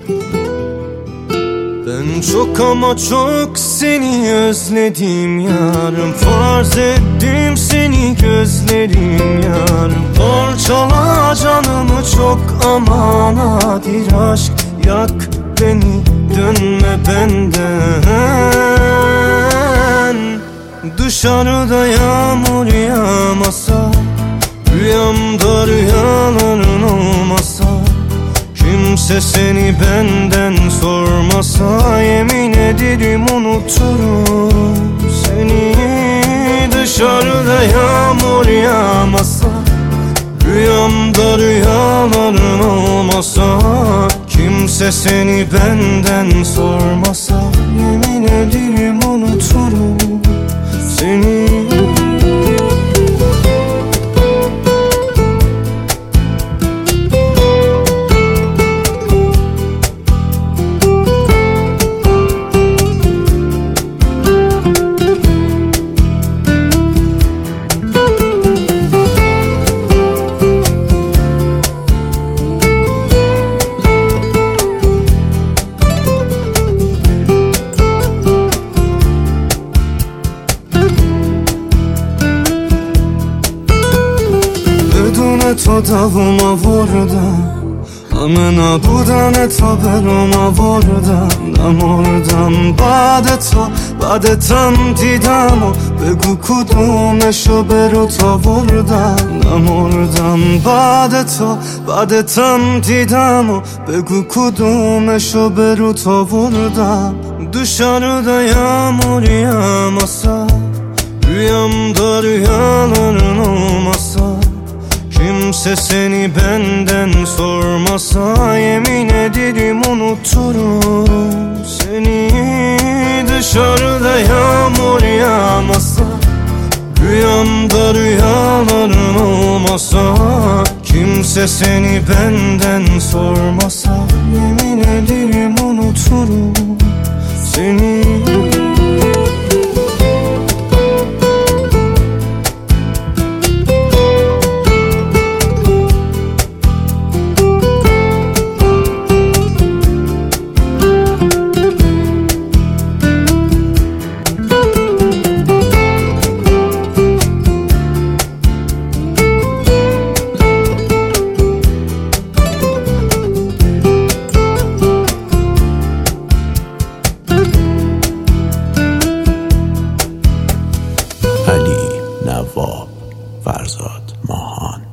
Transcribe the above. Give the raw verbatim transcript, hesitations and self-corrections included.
Ben çok ama çok seni özledim yarım. Farz ettim seni gözlerim yarım. Parçala canımı çok ama nadir aşk. Yak beni, dönme benden. Dışarıda yağmur yağmasa, rüyamda rüyaların olmasa, kimse seni benden sormasa, yemin ederim unuturum seni. Dışarıda yağmur yağmasa, rüyamda rüyaların olmasa, kimse seni benden sormasa, yemin ederim unuturum seni. To davuma vorda, amena budane to beroma vorda. Namordam bade to, bade tam didamo, begu kudumesho beru to vorda. Namordam bade to, bade tam didamo, begu kudumesho beru to vorda. Dışarıda yağmur yağmasa, rüyamda rüyaların olmasa, kimse seni benden sormasa, yemin ederim unuturum seni. Dışarıda yağmur yağmasa, rüyamda rüyaların olmasa, kimse seni benden sormasa, yemin ederim unuturum seni. علی نواب فرزاد ماهان.